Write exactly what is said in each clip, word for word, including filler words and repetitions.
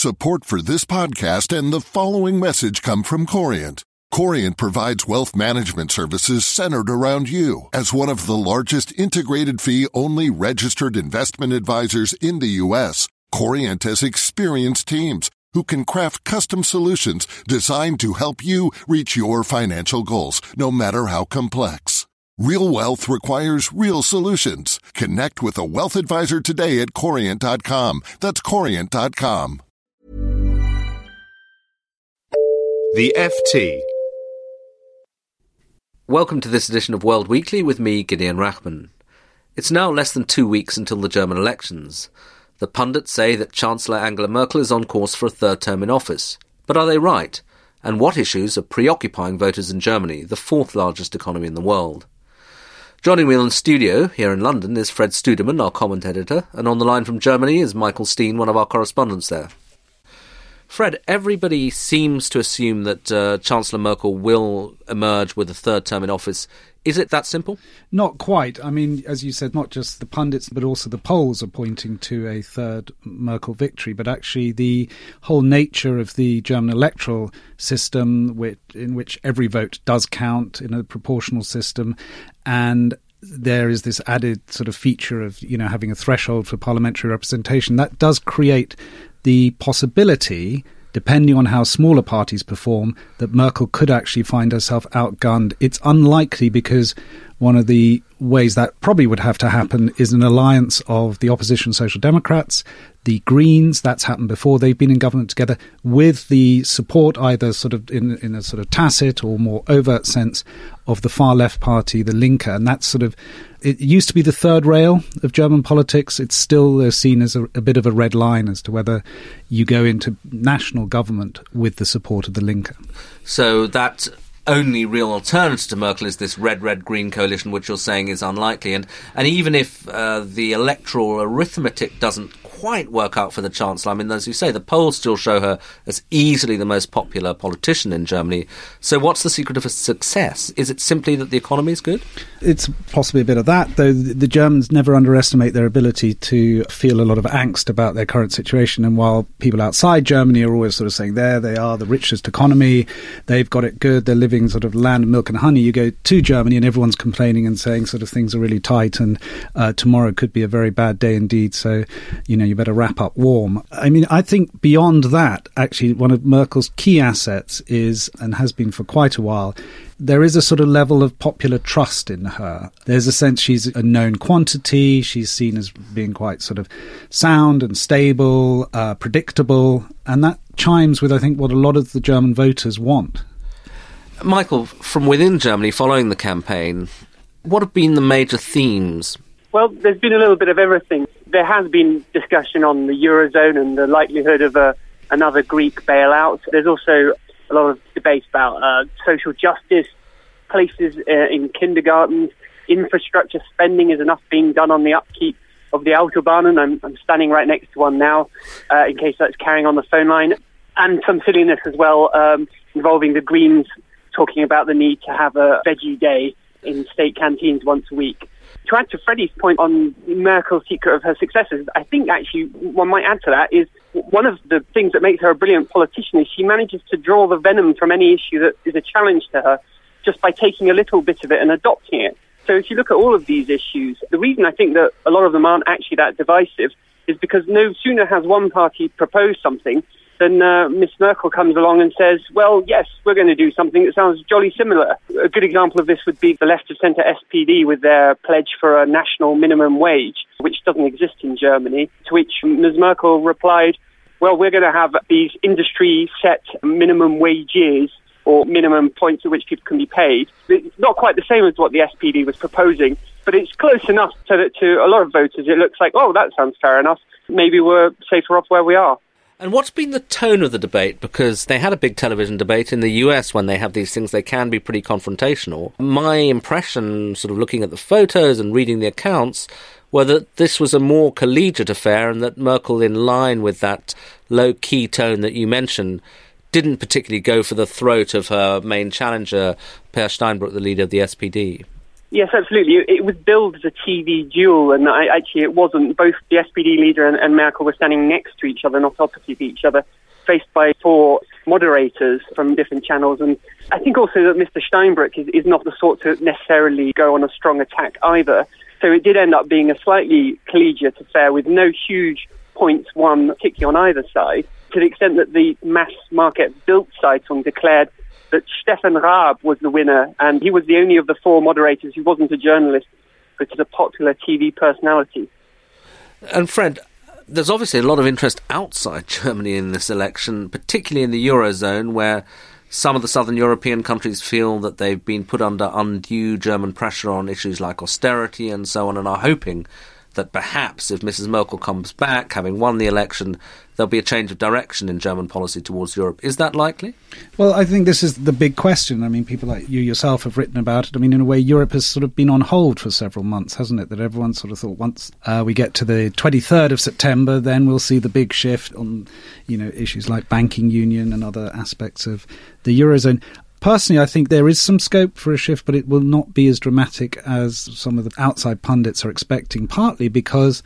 Support for this podcast and the following message come from Corient. Corient provides wealth management services centered around you. As one of the largest integrated fee-only registered investment advisors in the U S, Corient has experienced teams who can craft custom solutions designed to help you reach your financial goals, no matter how complex. Real wealth requires real solutions. Connect with a wealth advisor today at corient dot com. That's corient dot com. The F T. Welcome to this edition of World Weekly with me, Gideon Rachman. It's now less than two weeks until the German elections. The pundits say that Chancellor Angela Merkel is on course for a third term in office. But are they right? And what issues are preoccupying voters in Germany, the fourth largest economy in the world? Joining me in the studio here in London is Fred Studemann, our comment editor, and on the line from Germany is Michael Steen, one of our correspondents there. Fred, everybody seems to assume that uh, Chancellor Merkel will emerge with a third term in office. Is it that simple? Not quite. I mean, as you said, not just the pundits, but also the polls are pointing to a third Merkel victory. But actually, the whole nature of the German electoral system, which, in which every vote does count in a proportional system, and there is this added sort of feature of, you know, having a threshold for parliamentary representation, that does create the possibility, depending on how smaller parties perform, that Merkel could actually find herself outgunned. It's unlikely because one of the ways that probably would have to happen is an alliance of the opposition Social Democrats, the Greens, that's happened before, they've been in government together, with the support either sort of in, in a sort of tacit or more overt sense of the far left party, the Linke. And that's sort of, it used to be the third rail of German politics. It's still seen as a, a bit of a red line as to whether you go into national government with the support of the Linke. So that only real alternative to Merkel is this red-red-green coalition, which you're saying is unlikely. And, and even if uh, the electoral arithmetic doesn't quite work out for the Chancellor, I mean, as you say, the polls still show her as easily the most popular politician in Germany. So what's the secret of her success? Is it simply that the economy is good? It's possibly a bit of that, though the Germans never underestimate their ability to feel a lot of angst about their current situation. And while people outside Germany are always sort of saying, there they are, the richest economy, they've got it good, they're living sort of land of milk and honey, you go to Germany and everyone's complaining and saying sort of things are really tight and uh, tomorrow could be a very bad day indeed. So, you know, you better wrap up warm. I mean, I think beyond that, actually, one of Merkel's key assets is, and has been for quite a while, there is a sort of level of popular trust in her. There's a sense she's a known quantity. She's seen as being quite sort of sound and stable, uh, predictable. And that chimes with, I think, what a lot of the German voters want. Michael, from within Germany, following the campaign, what have been the major themes? Well, there's been a little bit of everything. There has been discussion on the Eurozone and the likelihood of a, another Greek bailout. There's also a lot of debate about uh, social justice, places uh, in kindergartens, infrastructure spending. Is enough being done on the upkeep of the Autobahnen? I'm, I'm standing right next to one now, uh, in case that's carrying on the phone line. And some silliness as well, um, involving the Greens talking about the need to have a veggie day in state canteens once a week. To add to Freddie's point on Merkel's secret of her successes, I think actually one might add to that is one of the things that makes her a brilliant politician is she manages to draw the venom from any issue that is a challenge to her just by taking a little bit of it and adopting it. So if you look at all of these issues, the reason I think that a lot of them aren't actually that divisive is because no sooner has one party proposed something then uh, Miss Merkel comes along and says, well, yes, we're going to do something that sounds jolly similar. A good example of this would be the left-of-centre S P D with their pledge for a national minimum wage, which doesn't exist in Germany, to which Miz Merkel replied, well, we're going to have these industry-set minimum wages or minimum points at which people can be paid. It's not quite the same as what the S P D was proposing, but it's close enough so that to a lot of voters it looks like, oh, that sounds fair enough. Maybe we're safer off where we are. And what's been the tone of the debate? Because they had a big television debate in the U S when they have these things, they can be pretty confrontational. My impression, sort of looking at the photos and reading the accounts, were that this was a more collegiate affair and that Merkel, in line with that low-key tone that you mentioned, didn't particularly go for the throat of her main challenger, Per Steinbrück, the leader of the S P D. Yes, absolutely. It was billed as a T V duel, and I, actually it wasn't. Both the S P D leader and, and Merkel were standing next to each other, not opposite each other, faced by four moderators from different channels. And I think also that Mister Steinbrück is, is not the sort to necessarily go on a strong attack either. So it did end up being a slightly collegiate affair with no huge points won, particularly on either side, to the extent that the mass market Bild Zeitung declared that Stefan Raab was the winner, and he was the only of the four moderators who wasn't a journalist, but was a popular T V personality. And Fred, there's obviously a lot of interest outside Germany in this election, particularly in the Eurozone, where some of the southern European countries feel that they've been put under undue German pressure on issues like austerity and so on, and are hoping that perhaps if Missus Merkel comes back, having won the election, there'll be a change of direction in German policy towards Europe. Is that likely? Well, I think this is the big question. I mean, people like you yourself have written about it. I mean, in a way, Europe has sort of been on hold for several months, hasn't it? That everyone sort of thought once uh, we get to the twenty-third of September, then we'll see the big shift on, you know, issues like banking union and other aspects of the Eurozone. Personally, I think there is some scope for a shift, but it will not be as dramatic as some of the outside pundits are expecting, partly because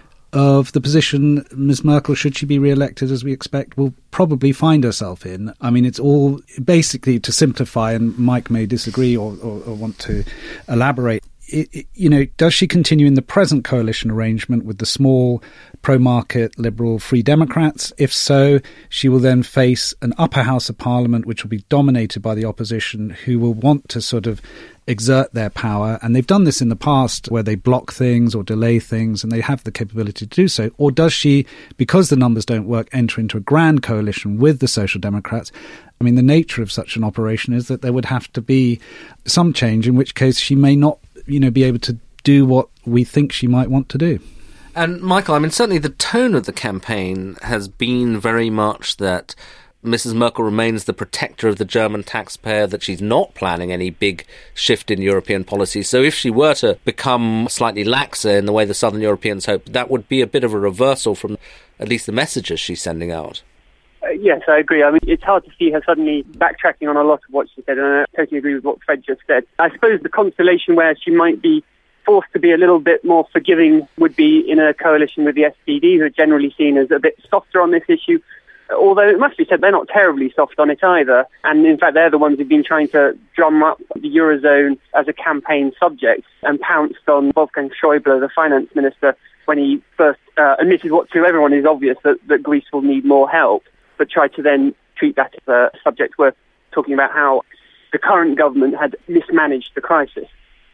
of the position Miz Merkel, should she be re-elected, as we expect, will probably find herself in. I mean, it's all basically, to simplify, and Mike may disagree or, or, or want to elaborate, It, it, you know, does she continue in the present coalition arrangement with the small pro-market liberal Free Democrats? If so, she will then face an upper house of parliament which will be dominated by the opposition, who will want to sort of exert their power. And they've done this in the past where they block things or delay things, and they have the capability to do so. Or does she, because the numbers don't work, enter into a grand coalition with the Social Democrats? I mean, the nature of such an operation is that there would have to be some change, in which case she may not, you know, be able to do what we think she might want to do. And Michael, I mean, certainly the tone of the campaign has been very much that Missus Merkel remains the protector of the German taxpayer, that she's not planning any big shift in European policy. So if she were to become slightly laxer in the way the southern Europeans hope, that would be a bit of a reversal from at least the messages she's sending out. Uh, yes, I agree. I mean, it's hard to see her suddenly backtracking on a lot of what she said, and I totally agree with what Fred just said. I suppose the constellation where she might be forced to be a little bit more forgiving would be in a coalition with the S P D, who are generally seen as a bit softer on this issue, although it must be said they're not terribly soft on it either. And in fact, they're the ones who've been trying to drum up the Eurozone as a campaign subject and pounced on Wolfgang Schäuble, the finance minister, when he first uh, admitted what to everyone is obvious, that, that Greece will need more help, but tried to then treat that as a subject worth talking about how the current government had mismanaged the crisis.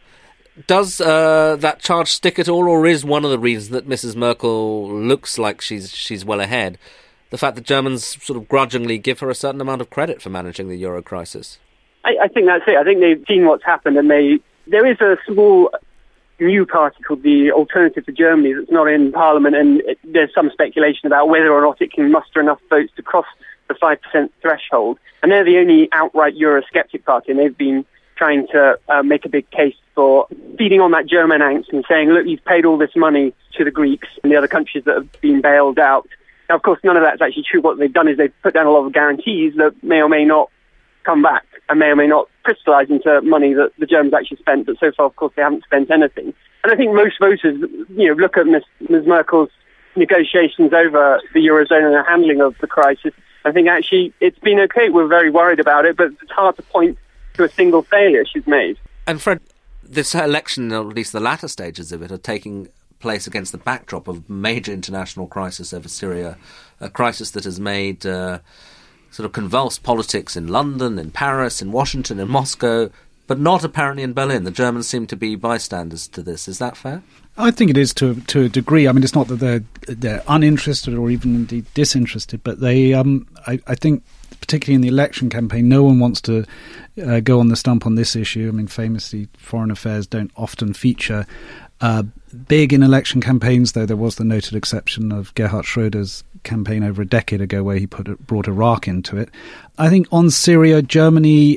Does uh, that charge stick at all, or is one of the reasons that Missus Merkel looks like she's she's well ahead the fact that Germans sort of grudgingly give her a certain amount of credit for managing the euro crisis? I, I think that's it. I think they've seen what's happened, and they there is a small new party called the Alternative for Germany that's not in Parliament, and it, there's some speculation about whether or not it can muster enough votes to cross the five percent threshold. And they're the only outright Eurosceptic party, and they've been trying to uh, make a big case for feeding on that German angst and saying, look, you've paid all this money to the Greeks and the other countries that have been bailed out. Now, of course, none of that's actually true. What they've done is they've put down a lot of guarantees that may or may not come back and may or may not crystallise into money that the Germans actually spent. But so far, of course, they haven't spent anything. And I think most voters, you know, look at Miz Miz Merkel's negotiations over the Eurozone and the handling of the crisis. I think actually it's been okay. We're very worried about it, but it's hard to point to a single failure she's made. And Fred, this election, or at least the latter stages of it, are taking place against the backdrop of major international crisis over Syria, a crisis that has made uh, sort of convulsed politics in London, in Paris, in Washington, in Moscow, but not apparently in Berlin. The Germans seem to be bystanders to this. Is that fair? I think it is to to a degree. I mean, it's not that they're they're uninterested or even indeed disinterested, but they, um, I, I think, particularly in the election campaign, no one wants to uh, go on the stump on this issue. I mean, famously, foreign affairs don't often feature uh, big in election campaigns, though there was the noted exception of Gerhard Schröder's campaign over a decade ago where he put brought Iraq into it. I think on Syria, Germany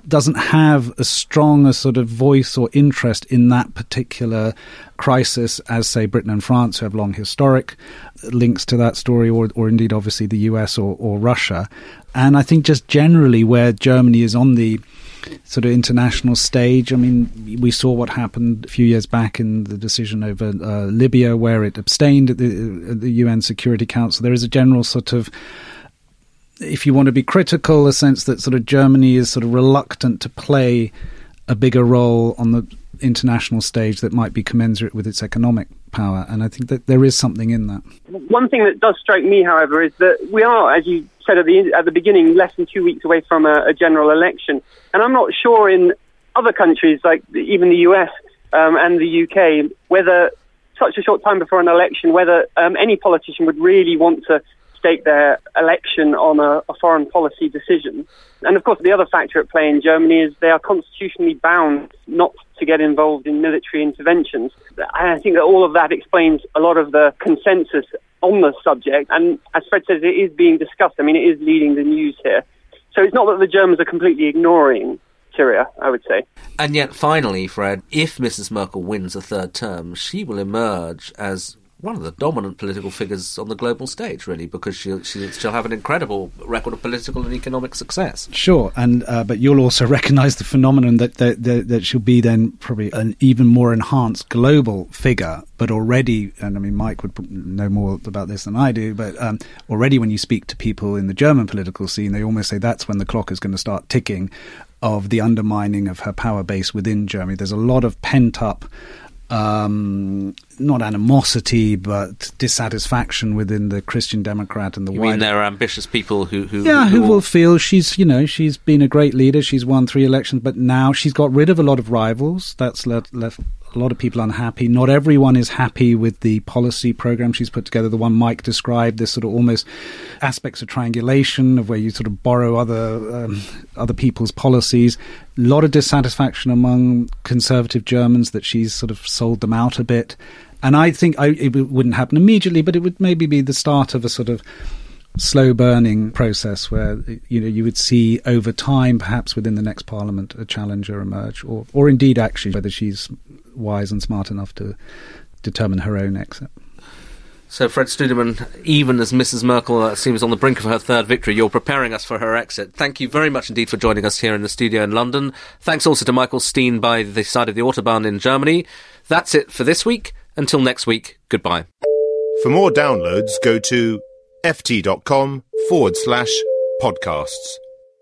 doesn't have as strong a sort of voice or interest in that particular crisis as, say, Britain and France, who have long historic links to that story, or, or indeed, obviously, the U S or, or Russia. And I think just generally where Germany is on the sort of international stage, I mean, we saw what happened a few years back in the decision over uh, Libya, where it abstained at the, at the U N Security Council. There is a general sort of, if you want to be critical, a sense that sort of Germany is sort of reluctant to play a bigger role on the international stage that might be commensurate with its economic power. And I think that there is something in that. One thing that does strike me, however, is that we are, as you said at the at the beginning, less than two weeks away from a, a general election. And I'm not sure in other countries, like even the U S um, and the U K, whether such a short time before an election, whether um, any politician would really want to stake their election on a, a foreign policy decision. And of course, the other factor at play in Germany is they are constitutionally bound not to get involved in military interventions. I think that all of that explains a lot of the consensus on the subject. And as Fred says, it is being discussed. I mean, it is leading the news here. So it's not that the Germans are completely ignoring Syria, I would say. And yet, finally, Fred, if Missus Merkel wins a third term, she will emerge as one of the dominant political figures on the global stage, really, because she'll, she'll have an incredible record of political and economic success. Sure, and uh, but you'll also recognise the phenomenon that, that, that, that she'll be then probably an even more enhanced global figure, but already, and I mean, Mike would know more about this than I do, but um, already when you speak to people in the German political scene, they almost say that's when the clock is going to start ticking of the undermining of her power base within Germany. There's a lot of pent-up Um, not animosity, but dissatisfaction within the Christian Democrat and the you wider... mean there are ambitious people who... who yeah, who, who will feel she's, you know, she's been a great leader, she's won three elections, but now she's got rid of a lot of rivals. That's left, left a lot of people unhappy. Not everyone is happy with the policy program she's put together, the one Mike described, this sort of almost aspects of triangulation, of where you sort of borrow other um, other people's policies. A lot of dissatisfaction among conservative Germans that she's sort of sold them out a bit. And I think I, it wouldn't happen immediately, but it would maybe be the start of a sort of slow burning process where, you know, you would see over time, perhaps within the next parliament, a challenger emerge, or, or indeed actually whether she's wise and smart enough to determine her own exit. So, Fred Studeman, even as Missus Merkel uh, seems on the brink of her third victory, you're preparing us for her exit. Thank you very much indeed for joining us here in the studio in London. Thanks also to Michael Steen by the side of the Autobahn in Germany. That's it for this week. Until next week, goodbye. For more downloads, go to ft.com forward slash podcasts.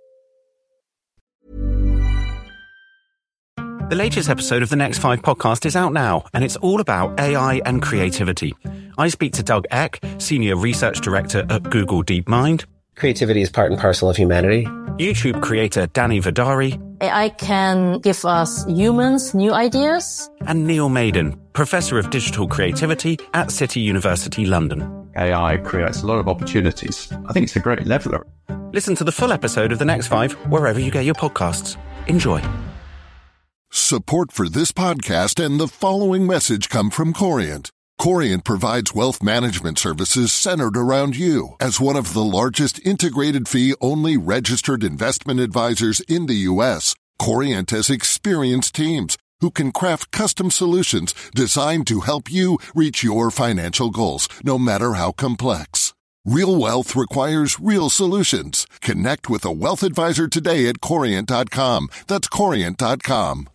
The latest episode of the Next Five podcast is out now, and it's all about A I and creativity. I speak to Doug Eck, Senior Research Director at Google DeepMind. Creativity is part and parcel of humanity. YouTube creator Danny Vidari. A I can give us humans new ideas. And Neil Maiden, Professor of Digital Creativity at City University London. A I creates a lot of opportunities. I think it's a great leveler. Listen to the full episode of The Next Five wherever you get your podcasts. Enjoy. Support for this podcast and the following message come from Corient. Corient provides wealth management services centered around you. As one of the largest integrated fee-only registered investment advisors in the U S, Corient has experienced teams who can craft custom solutions designed to help you reach your financial goals, no matter how complex. Real wealth requires real solutions. Connect with a wealth advisor today at Corient dot com. That's Corient dot com.